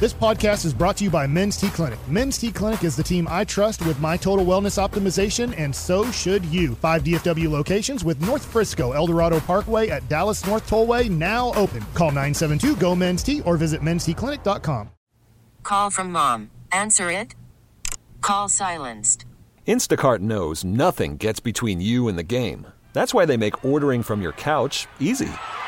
This podcast is brought to you by Men's T Clinic. Men's T Clinic is the team I trust with my total wellness optimization, and so should you. 5 DFW locations with North Frisco, Eldorado Parkway at Dallas North Tollway now open. Call 972-GO-MEN'S-T or visit mensteclinic.com. Call from mom. Answer it. Call silenced. Instacart knows nothing gets between you and the game. That's why they make ordering from your couch easy.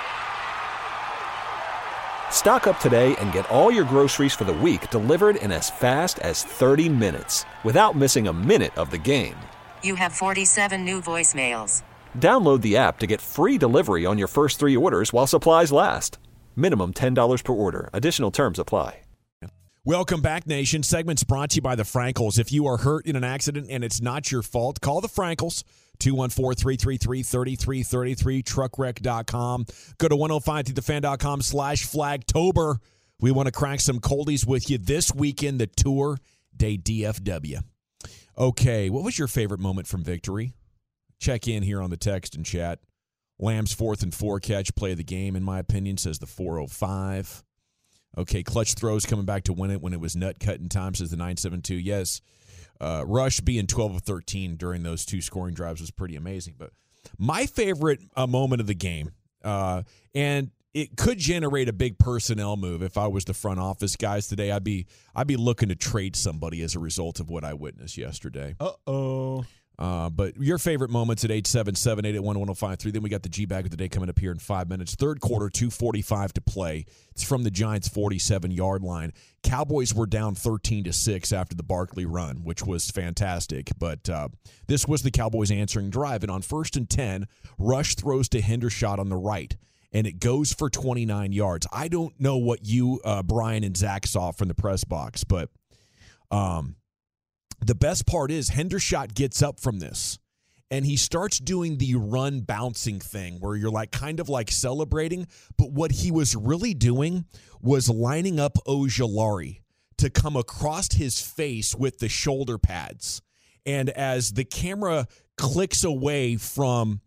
Stock up today and get all your groceries for the week delivered in as fast as 30 minutes without missing a minute of the game. You have 47 new voicemails. Download the app to get free delivery on your first 3 orders while supplies last. Minimum $10 per order. Additional terms apply. Welcome back, Nation. Segment's brought to you by the Frankels. If you are hurt in an accident and it's not your fault, call the Frankels. 214-333-3333, truckwreck.com. Go to 1053thefan.com/flagtober. We want to crack some coldies with you this weekend, the Tour de DFW. Okay, what was your favorite moment from victory? Check in here on the text and chat. Lamb's 4th and 4 catch, play of the game, in my opinion, says the 405. Okay, clutch throws coming back to win it when it was nut cutting time, says the 972. Yes. Rush being 12 of 13 during those 2 scoring drives was pretty amazing. But my favorite moment of the game, and it could generate a big personnel move if I was the front office guys today. I'd be looking to trade somebody as a result of what I witnessed yesterday. But your favorite moments at 877-881-1053. Then we got the G-Bag of the day coming up here in 5 minutes. Third quarter, 2:45 to play. It's from the Giants' 47-yard line. Cowboys were down 13-6 after the Barkley run, which was fantastic. But this was the Cowboys' answering drive. And on 1st and 10, Rush throws to Hendershot on the right, and it goes for 29 yards. I don't know what you, Brian, and Zach saw from the press box, but the best part is Hendershot gets up from this, and he starts doing the run bouncing thing where you're like kind of like celebrating, but what he was really doing was lining up Ojulari to come across his face with the shoulder pads. And as the camera clicks away from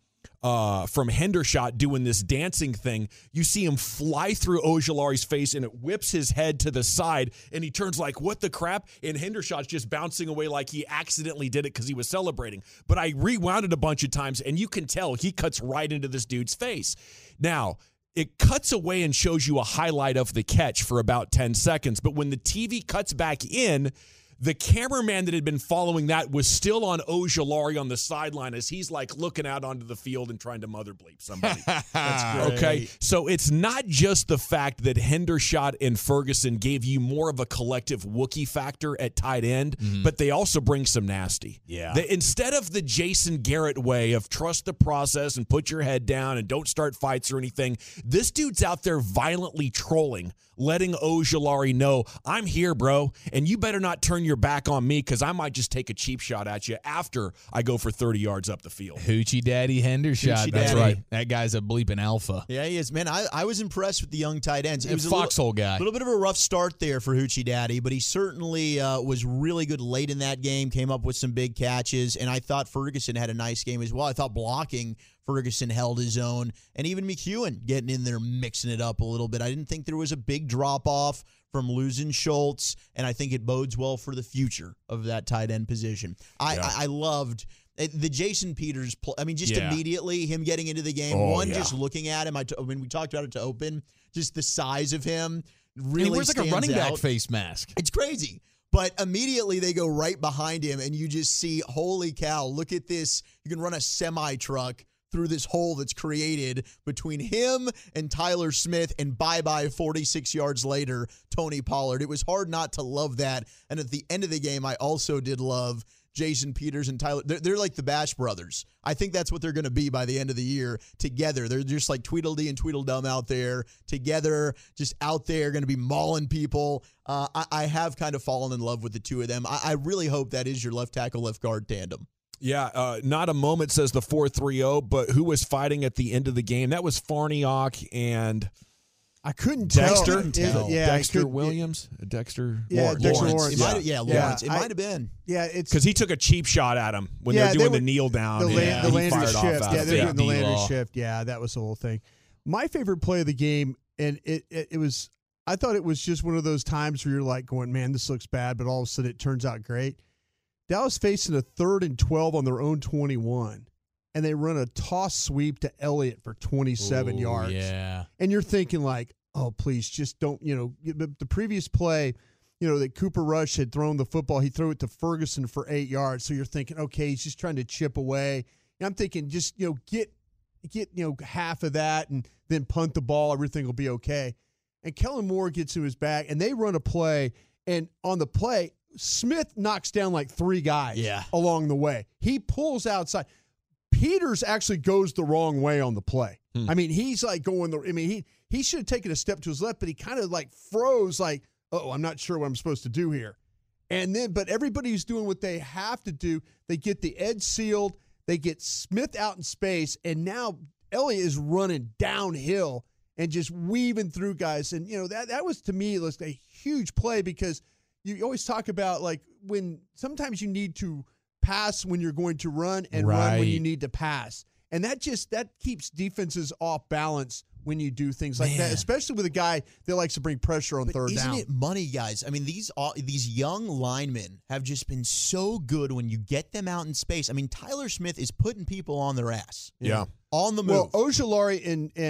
Hendershot doing this dancing thing, you see him fly through Ojulari's face, and it whips his head to the side, and he turns like, what the crap? And Hendershot's just bouncing away like he accidentally did it because he was celebrating. But I rewound it a bunch of times, and you can tell he cuts right into this dude's face. Now, it cuts away and shows you a highlight of the catch for about 10 seconds, but when the TV cuts back in, the cameraman that had been following that was still on Ojulari on the sideline as he's like looking out onto the field and trying to mother bleep somebody. That's great. Okay, so it's not just the fact that Hendershot and Ferguson gave you more of a collective Wookiee factor at tight end, but they also bring some nasty. Yeah. Instead of the Jason Garrett way of trust the process and put your head down and don't start fights or anything, this dude's out there violently trolling, letting Ojulari know, I'm here, bro, and you better not turn your back on me because I might just take a cheap shot at you after I go for 30 yards up the field. Hoochie Daddy Hendershot. Hoochie That's Daddy. right. That guy's a bleeping alpha. Yeah, he is. Man, I was impressed with the young tight ends. It And was a foxhole guy. little bit of a rough start there for Hoochie Daddy, but he certainly was really good late in that game, came up with some big catches, and I thought Ferguson had a nice game as well. I thought blocking Ferguson held his own, and even McEwen getting in there, mixing it up a little bit. I didn't think there was a big drop-off from losing Schultz, and I think it bodes well for the future of that tight end position. I loved the Jason Peters play. I mean, just immediately him getting into the game. Just looking at him, when we talked about it to open, just the size of him really he wears like a running back out. face mask. It's crazy. But immediately they go right behind him, and you just see, holy cow, look at this. You can run a semi-truck through this hole that's created between him and Tyler Smith, and bye-bye 46 yards later, Tony Pollard. It was hard not to love that. And at the end of the game, I also did love Jason Peters and Tyler. They're like the Bash brothers. I think that's what they're going to be by the end of the year together. They're just like Tweedledee and Tweedledum out there together, just out there, going to be mauling people. I have kind of fallen in love with the two of them. I really hope that is your left tackle, left guard tandem. Yeah, not a moment, says the 430, but who was fighting at the end of the game? That was Farniok and I couldn't Dexter. tell. Dexter Williams? Dexter Lawrence. Lawrence. Lawrence. It might have been. Yeah, it's because he took a cheap shot at him when they're doing the kneel down. The Landry shift. Yeah, they're doing the Landry D-law. shift. Yeah, that was the whole thing. My favorite play of the game, and it was, I thought it was just one of those times where you're like going, man, this looks bad, but all of a sudden it turns out great. Dallas facing a 3rd and 12 on their own 21, and they run a toss sweep to Elliott for 27 yards. Yeah. And you're thinking like, oh, please just don't, the previous play, that Cooper Rush had thrown the football. He threw it to Ferguson for 8 yards. So you're thinking, okay, he's just trying to chip away. And I'm thinking just, get half of that and then punt the ball. Everything will be okay. And Kellen Moore gets to his back, and they run a play. And on the play, Smith knocks down like 3 guys along the way. He pulls outside. Peters actually goes the wrong way on the play. I mean, he's like he should have taken a step to his left, but he kind of like froze like, oh, I'm not sure what I'm supposed to do here. And then, but everybody's doing what they have to do. They get the edge sealed. They get Smith out in space, and now Elliott is running downhill and just weaving through guys. And, that was, to me, a huge play because you always talk about, like, when sometimes you need to pass when you're going to run and run when you need to pass. And that keeps defenses off balance when you do things like that, especially with a guy that likes to bring pressure on third down. Isn't it money, guys? I mean, these young linemen have just been so good when you get them out in space. I mean, Tyler Smith is putting people on their ass. Yeah. On the move. Well, Ojulari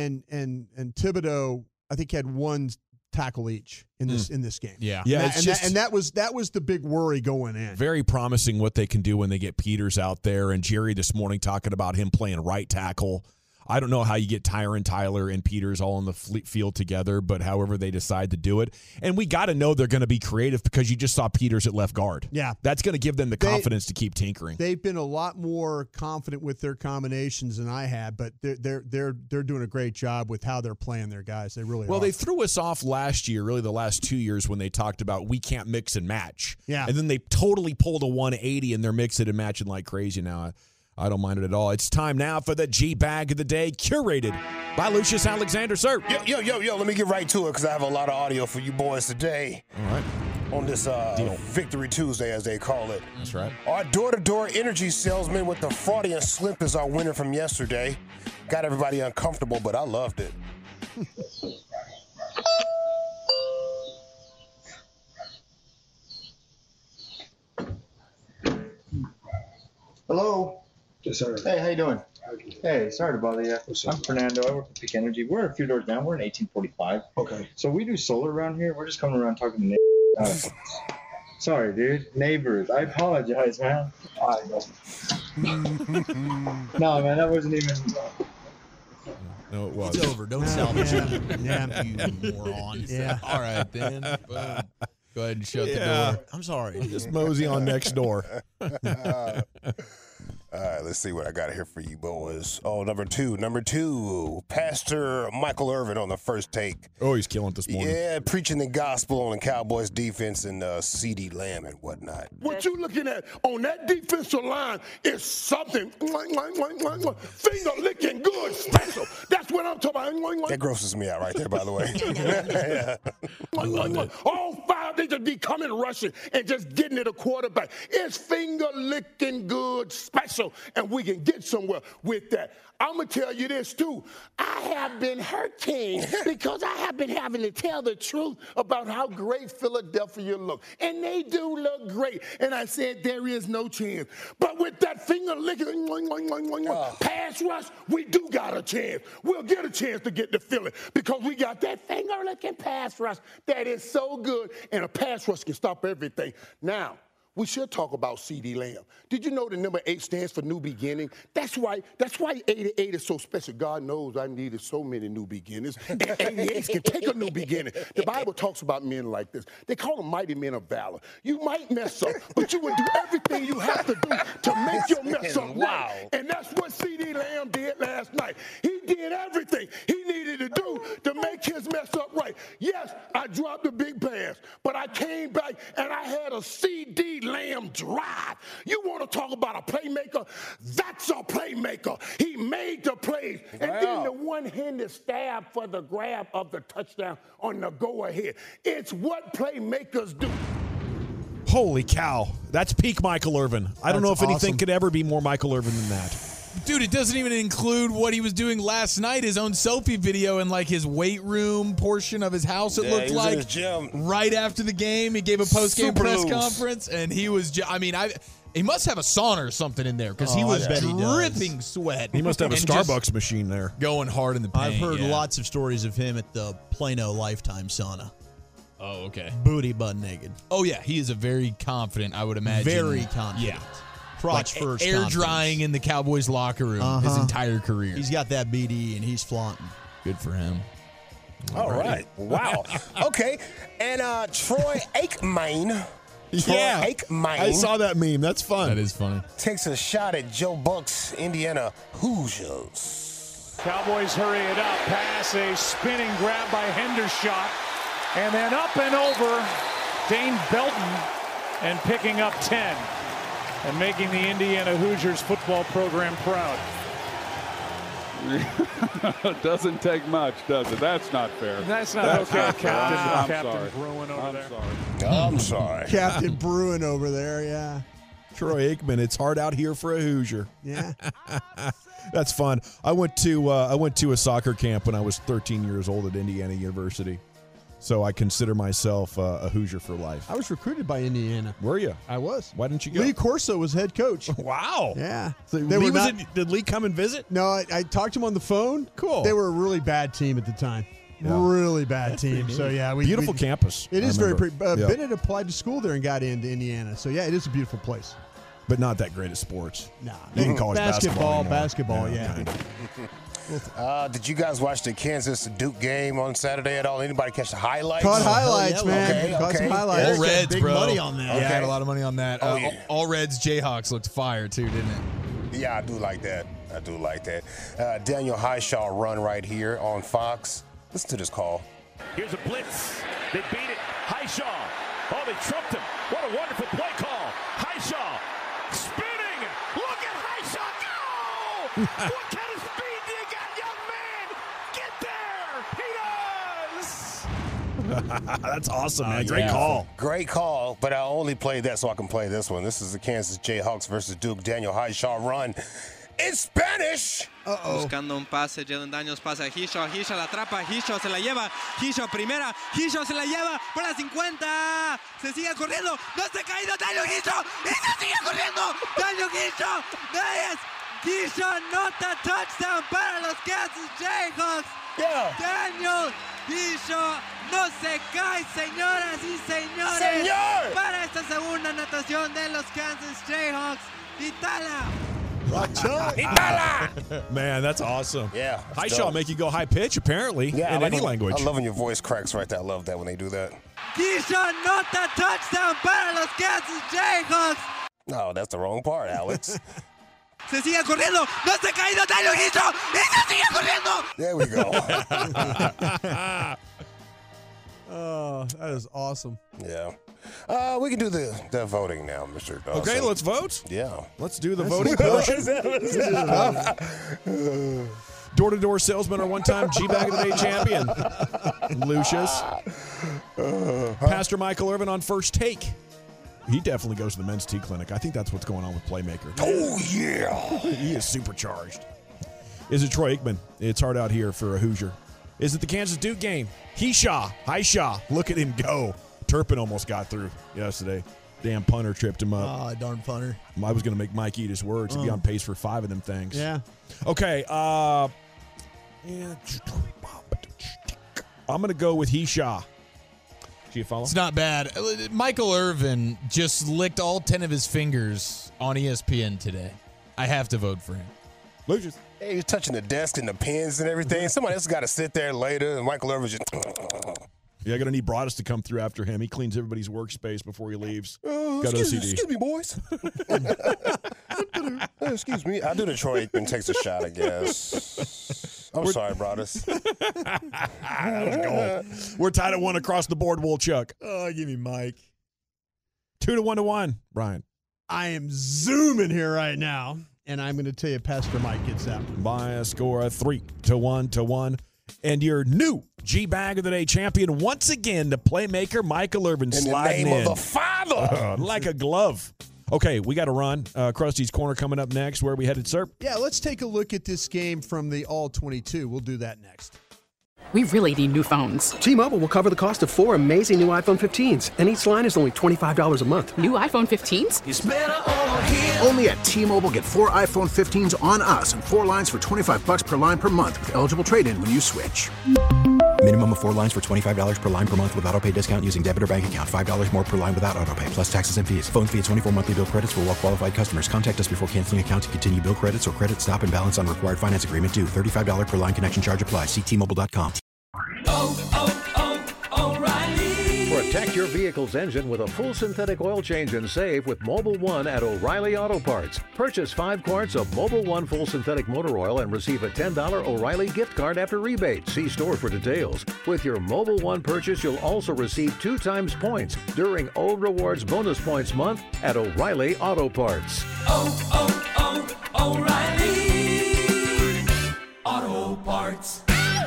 and Thibodeau, I think, had 1 tackle each in this game. Yeah. Yeah. And that was the big worry going in. Very promising what they can do when they get Peters out there. And Jerry this morning talking about him playing right tackle. I don't know how you get Tyron, Tyler, and Peters all on the field together, but however they decide to do it. And we got to know they're going to be creative because you just saw Peters at left guard. Yeah. That's going to give them the confidence to keep tinkering. They've been a lot more confident with their combinations than I have, but they're doing a great job with how they're playing their guys. They really are. Well, they threw us off last year, really the last 2 years, when they talked about we can't mix and match. Yeah. And then they totally pulled a 180 and they're mixing and matching like crazy now. I don't mind it at all. It's time now for the G-Bag of the Day, curated by Lucius Alexander, sir. Yo, let me get right to it because I have a lot of audio for you boys today. All right. On this Victory Tuesday, as they call it. That's right. Our door-to-door energy salesman with the Freudian slip is our winner from yesterday. Got everybody uncomfortable, but I loved it. Hello. Yes, sir. Hey, how you doing? Hey, sorry to bother you. I'm Fernando. I work at Peak Energy. We're a few doors down. We're in 1845. Okay. So we do solar around here. We're just coming around talking to neighbors. Sorry, dude. Neighbors. I apologize, man. No, man, that wasn't even... No, it was. It's over. Don't salvage it. Yeah. You moron. Yeah. All right, then. Boom. Go ahead and shut the door. I'm sorry. Just mosey on next door. All right, let's see what I got here for you boys. Oh, number two, Pastor Michael Irvin on the First Take. Oh, he's killing it this morning. Yeah, preaching the gospel on the Cowboys defense and CeeDee Lamb and whatnot. What you looking at on that defensive line is something finger licking good special. That's what I'm talking about. That grosses me out right there, by the way. All 5, they just be coming rushing and just getting to the quarterback. It's finger licking good special, and we can get somewhere with that. I'm going to tell you this, too. I have been hurting because I have been having to tell the truth about how great Philadelphia look. And they do look great. And I said there is no chance. But with that finger licking pass rush, we do got a chance. We'll get a chance to get to Philly because we got that finger licking pass rush that is so good. And a pass rush can stop everything. Now, we should talk about CeeDee Lamb. Did you know the number 8 stands for new beginning? That's why 88 is so special. God knows I needed so many new beginnings. And 88 can take a new beginning. The Bible talks about men like this. They call them mighty men of valor. You might mess up, but you would do everything you have to do to make your mess up right. And that's what CeeDee Lamb did last night. He did everything he needed to do to make his mess up right. Yes, I dropped a big pass, but I came back and I had a CeeDee Lamb drive. You want to talk about a playmaker? That's a playmaker. He made the plays. And then the one-handed stab for the grab of the touchdown on the go-ahead. It's what playmakers do. Holy cow. That's peak Michael Irvin. I don't know if anything could ever be more Michael Irvin than that. Dude, it doesn't even include what he was doing last night, his own selfie video in like his weight room portion of his house, it looked he was like. in his gym. Right after the game, he gave a post-game Super press loose. conference, and he was, he must have a sauna or something in there because he was dripping sweat. He must have a and just Starbucks machine there. Going hard in the paint. I've heard yeah. lots of stories of him at the Plano Lifetime sauna. Oh, okay. Booty butt naked. Oh, yeah. He is a very confident, I would imagine. Very confident. Yeah. Crotch Like first. air confidence. drying in the Cowboys locker room his entire career. He's got that BD and he's flaunting. Good for him. All right. Wow. Okay. And Troy Aikman. Yeah. Aikman I saw that meme. That's fun. That is funny. takes a shot at Joe Buck's Indiana Hoosiers. Cowboys hurry it up. Pass, a spinning grab by Hendershot. And then up and over Dane Belton and picking up 10 and making the Indiana Hoosiers football program proud. Doesn't take much, does it? That's not fair. That's not okay, Captain. I'm sorry. Bruin over there. I'm sorry. Captain Bruin over there, yeah. Troy Aikman. It's hard out here for a Hoosier. Yeah. That's fun. I went to a soccer camp when I was 13 years old at Indiana University. So I consider myself a Hoosier for life. I was recruited by Indiana. Were you? I was. Why didn't you go? Lee Corso was head coach. Wow. Yeah. So They Lee were not- did Lee come and visit? No, I talked to him on the phone. Cool. They were a really bad team at the time. Yeah. Really bad team. So, yeah. Beautiful campus. It is I very remember. pretty. Yeah. Bennett applied to school there and got into Indiana. So, yeah, it is a beautiful place. But not that great at sports. Nah. Even college basketball. Basketball, yeah. Kind of. Did you guys watch the Kansas Duke game on Saturday at all? Anybody catch the highlights? Caught highlights, man. Okay, Caught some okay. highlights. All Reds, big bro. money on that. Yeah, I Okay. had a lot of money on that. Oh, yeah. All Reds Jayhawks looked fire, too, didn't it? Yeah, I do like that. Daniel Highshaw run right here on Fox. Listen to this call. Here's a blitz. They beat it. Highshaw. Oh, they trumped him. What a wonderful play call. Highshaw spinning. Look at Highshaw go! What kind of speed do you got, young man? Get there! He does! That's awesome, man. Great Yeah. call. Great call, but I only played that so I can play this one. This is the Kansas Jayhawks versus Duke. Daniel Highshaw run in Spanish. Buscando un pase, Jalen Daniels pasa a Hishaw, Hishaw la atrapa, Hishaw se la lleva, Hishaw primera, Hishaw se la lleva por la 50, se sigue corriendo, no se ha caído Daniel Hishaw, y se sigue corriendo, Daniel Hishaw, Hishaw anota touchdown para los Kansas Jayhawks. Yeah. Daniel Hishaw no se cae, señoras y señores, ¡Señor! para esta segunda anotación de los Kansas Jayhawks. Itala. Man, that's awesome. Yeah. that's Highshaw dope. make you go high pitch, apparently, Yeah, I in like any when- language. I love when your voice cracks right there. I love that when they do that. Hishaw anota touchdown para los Kansas Jayhawks. No, that's the wrong part, Alex. Se sigue corriendo, no se ha caído Daniel Hishaw, y se sigue corriendo. There we go. Oh, that is awesome. Yeah. We can do the voting now, Mr. Dawson. Okay, let's vote. Yeah. Let's do the voting portion. Door-to-door salesman or one-time G-Bag of the Day champion, Lucius. Pastor Michael Irvin on First Take. He definitely goes to the men's tea clinic. I think that's what's going on with Playmaker. Oh, yeah. He is supercharged. Is it Troy Aikman? It's hard out here for a Hoosier. Is it the Kansas Duke game? Highshaw. Look at him go. Turpin almost got through yesterday. Damn punter tripped him up. Ah, darn punter. I was going to make Mike eat his words and be on pace for 5 of them things. Yeah. Okay. I'm going to go with Highshaw. Do you follow? It's not bad. Michael Irvin just licked all 10 of his fingers on ESPN today. I have to vote for him. Lucius. Hey, you're touching the desk and the pens and everything. Somebody else got to sit there later, and Michael Irvin just. Yeah, I got to need Broadus to come through after him. He cleans everybody's workspace before he leaves. Got Excuse OCD. me, boys. Excuse me. I'll do the Troy Aikman takes a shot, I guess. I'm sorry, Broadus. We're tied at 1 across the board, Woolchuck. Oh, give me Mike. 2-1-1. Brian. I am zooming here right now, and I'm going to tell you Pastor Mike gets that one. By a score of 3-1. And your new G-Bag of the Day champion, once again, the playmaker, Michael Irvin, In the sliding name in. of the Father. Like a glove. Okay, we got to run. Krusty's Corner coming up next. Where are we headed, sir? Yeah, let's take a look at this game from the All-22. We'll do that next. We really need new phones. T-Mobile will cover the cost of 4 amazing new iPhone 15s, and each line is only $25 a month. New iPhone 15s? It's better over here. Only at T-Mobile, get 4 iPhone 15s on us and 4 lines for $25 per line per month with eligible trade-in when you switch. Minimum of 4 lines for $25 per line per month with autopay discount using debit or bank account. $5 more per line without autopay, plus taxes and fees. Phone fee at 24 monthly bill credits for well-qualified customers. Contact us before canceling account to continue bill credits or credit stop and balance on required finance agreement due. $35 per line connection charge applies. See T-Mobile.com. O'Reilly. Protect your vehicle's engine with a full synthetic oil change and save with Mobil 1 at O'Reilly Auto Parts. Purchase 5 quarts of Mobil 1 full synthetic motor oil and receive a $10 O'Reilly gift card after rebate. See store for details. With your Mobil 1 purchase, you'll also receive 2 times points during O Rewards Bonus Points Month at O'Reilly Auto Parts. O'Reilly Auto Parts.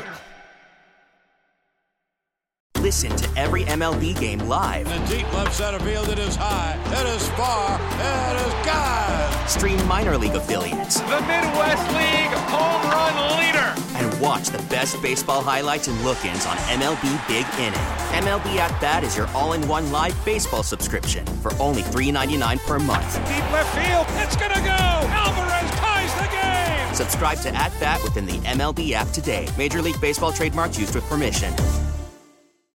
Listen to every MLB game live. In the deep left center field, it is high, it is far, it is gone. Stream minor league affiliates. The Midwest League home run leader. And watch the best baseball highlights and look-ins on MLB Big Inning. MLB At Bat is your all-in-one live baseball subscription for only $3.99 per month. Deep left field, it's gonna go. Alvarez ties the game. Subscribe to At Bat within the MLB app today. Major League Baseball trademarks used with permission.